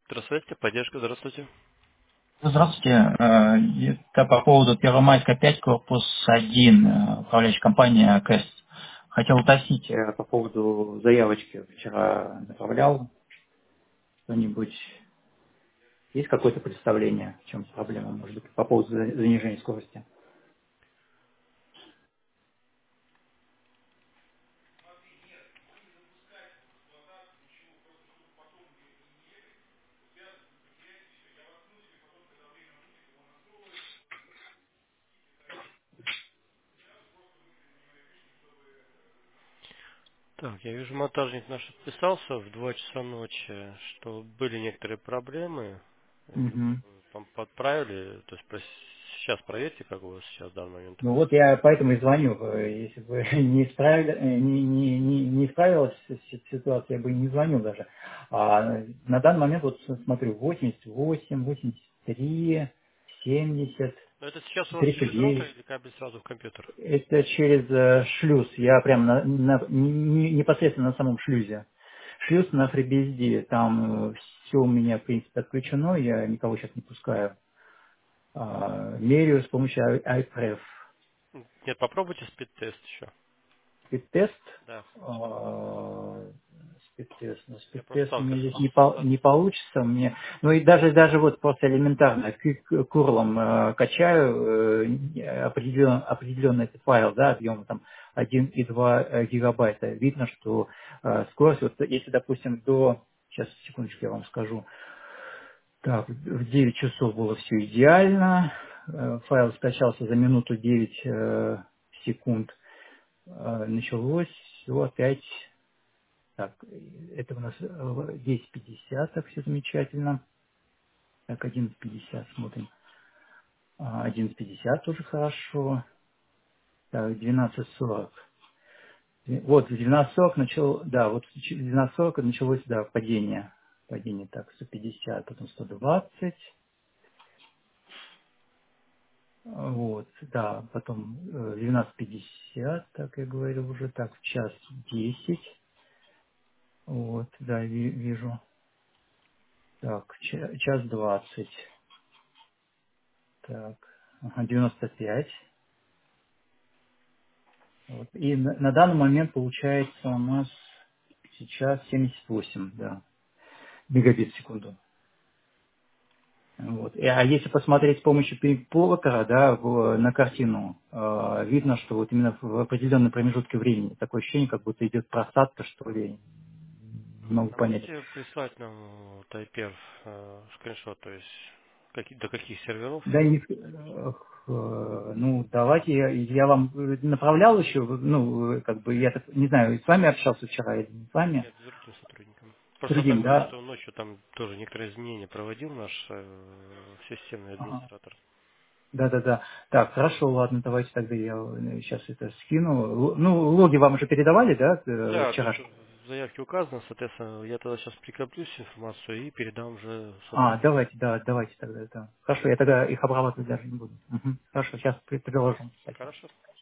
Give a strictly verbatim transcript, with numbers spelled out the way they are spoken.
Здравствуйте, поддержка, здравствуйте. Здравствуйте. Э, Это по поводу Первомайска пять, корпус один, э, управляющая компания КЭС. Хотел уточнить э, по поводу заявочки. Вчера направлял что-нибудь. Есть какое-то представление, в чем проблема, может быть, по поводу за- занижения скорости? Так, я вижу, монтажник наш отписался в два часа ночи, что были некоторые проблемы. Э, Мгм. Там подправили, то есть прос- сейчас проверьте, как у вас сейчас в данный момент. Ну вот я поэтому и звоню. Э, Если бы не, исправили, э, не, не, не, не исправилась си- ситуация, я бы и не звонил даже. А на данный момент вот смотрю восемьдесят восемь, восемьдесят три, семьдесят, Но это сейчас у вас триста через роутер девять. или кабель сразу в компьютер? Это через э, шлюз. Я прям на- на- не- непосредственно на самом шлюзе. Шлюз на FreeBSD. Там все у меня, в принципе, отключено. Я никого сейчас не пускаю. А, меряю с помощью i- iPref. Нет, попробуйте спид-тест еще. Спид-тест. Да. а, Спид-тест. Но Я просто спид-тест у меня сталкивался здесь не, с пол- не ситуацией. получится. Мне, ну и даже, даже вот просто элементарно к- курлом э, качаю э, определен, определенный этот файл, да, объем там один и два э, гигабайта. Видно, что э, скорость, вот если, допустим, до, сейчас, секундочку, я вам скажу, так, в девять часов было все идеально, э, файл скачался за минуту девять э, секунд, Э, началось все опять. Так, это у нас э, десять пятьдесят, так все замечательно. Так, одиннадцать пятьдесят смотрим. А, одиннадцать пятьдесят тоже хорошо. Так, двенадцать сорок. Вот, в двенадцать сорок начал, да, вот в двенадцать сорок началось, да, падение. Падение, так, сто пятьдесят, потом сто двадцать. Вот, да, потом э, двенадцать пятьдесят, так я говорил уже, так, в час десять. Вот, да, ви- вижу. Так, ча- час двадцать. Так, ага, девяносто пять. Вот. И на, на данный момент получается у нас сейчас семьдесят восемь, да, мегабит в секунду. Вот. И, а если посмотреть с помощью пейнтболлера, да, в- на картину, э, видно, что вот именно в определенном промежутке времени такое ощущение, как будто идет просадка, что ли, не могу А понять. можете прислать нам вот айперф э, скриншот, то есть какие- до каких серверов? Да, не, эх, э, ну, давайте, я, я вам э, направлял еще, ну, э, как бы, я так, не знаю, с вами общался вчера или не с вами, Нет, с другим сотрудником. с Просто другим, так было, да? что ночью там тоже некоторые изменения проводил наш э, системный Ага. администратор. Да-да-да. Так, хорошо, ладно, давайте тогда я сейчас это скину. Л- Ну, логи вам уже передавали, да, э, Да, то, вчера? что в заявке указано, соответственно, я тогда сейчас прикоплю всю информацию и передам уже А, сотруднику. давайте, да, давайте тогда это. Хорошо, я тогда их обрабатывать даже не буду. Мгм. Хорошо, сейчас приложу. Спасибо. Хорошо?